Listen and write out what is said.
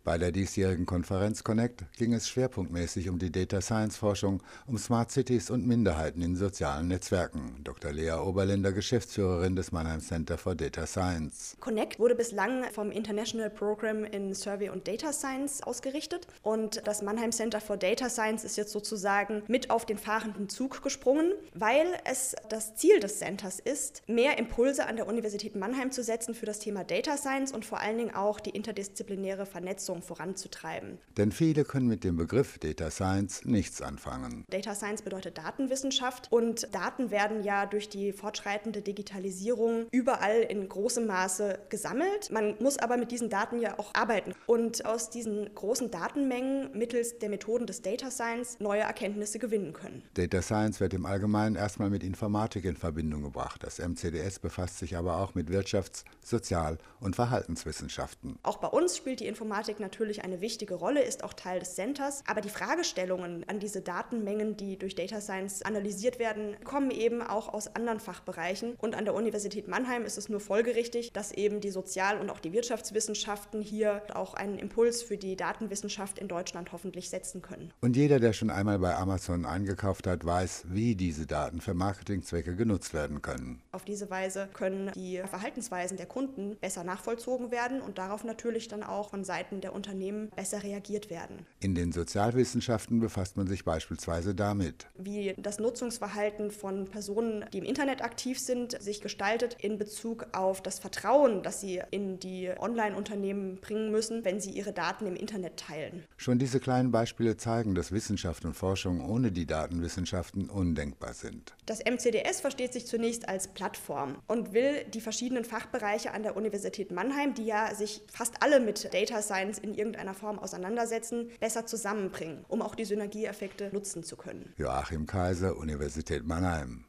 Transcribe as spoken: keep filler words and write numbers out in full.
Bei der diesjährigen Konferenz Connect ging es schwerpunktmäßig um die Data Science Forschung, um Smart Cities und Minderheiten in sozialen Netzwerken. Doktor Lea Oberländer, Geschäftsführerin des Mannheim Center for Data Science. Connect wurde bislang vom International Program in Survey und Data Science ausgerichtet und das Mannheim Center for Data Science ist jetzt sozusagen mit auf den fahrenden Zug gesprungen, weil es das Ziel des Centers ist, mehr Impulse an der Universität Mannheim zu setzen für das Thema Data Science und vor allen Dingen auch die interdisziplinäre Vernetzung voranzutreiben. Denn viele können mit dem Begriff Data Science nichts anfangen. Data Science bedeutet Datenwissenschaft und Daten werden ja durch die fortschreitende Digitalisierung überall in großem Maße gesammelt. Man muss aber mit diesen Daten ja auch arbeiten und aus diesen großen Datenmengen mittels der Methoden des Data Science neue Erkenntnisse gewinnen können. Data Science wird im Allgemeinen erstmal mit Informatik in Verbindung gebracht. Das M C D S befasst sich aber auch mit Wirtschafts-, Sozial- und Verhaltenswissenschaften. Auch bei uns spielt die Informatik natürlich eine wichtige Rolle, ist auch Teil des Centers, aber die Fragestellungen an diese Datenmengen, die durch Data Science analysiert werden, kommen eben auch aus anderen Fachbereichen und an der Universität Mannheim ist es nur folgerichtig, dass eben die Sozial- und auch die Wirtschaftswissenschaften hier auch einen Impuls für die Datenwissenschaft in Deutschland hoffentlich setzen können. Und jeder, der schon einmal bei Amazon eingekauft hat, weiß, wie diese Daten für Marketingzwecke genutzt werden können. Auf diese Weise können die Verhaltensweisen der Kunden besser nachvollzogen werden und darauf natürlich dann auch von Seiten der Unternehmen besser reagiert werden. In den Sozialwissenschaften befasst man sich beispielsweise damit, wie das Nutzungsverhalten von Personen, die im Internet aktiv sind, sich gestaltet in Bezug auf das Vertrauen, das sie in die Online-Unternehmen bringen müssen, wenn sie ihre Daten im Internet teilen. Schon diese kleinen Beispiele zeigen, dass Wissenschaft und Forschung ohne die Datenwissenschaften undenkbar sind. Das M C D S versteht sich zunächst als Plattform und will die verschiedenen Fachbereiche an der Universität Mannheim, die ja sich fast alle mit Data Science in irgendeiner Form auseinandersetzen, besser zusammenbringen, um auch die Synergieeffekte nutzen zu können. Joachim Kaiser, Universität Mannheim.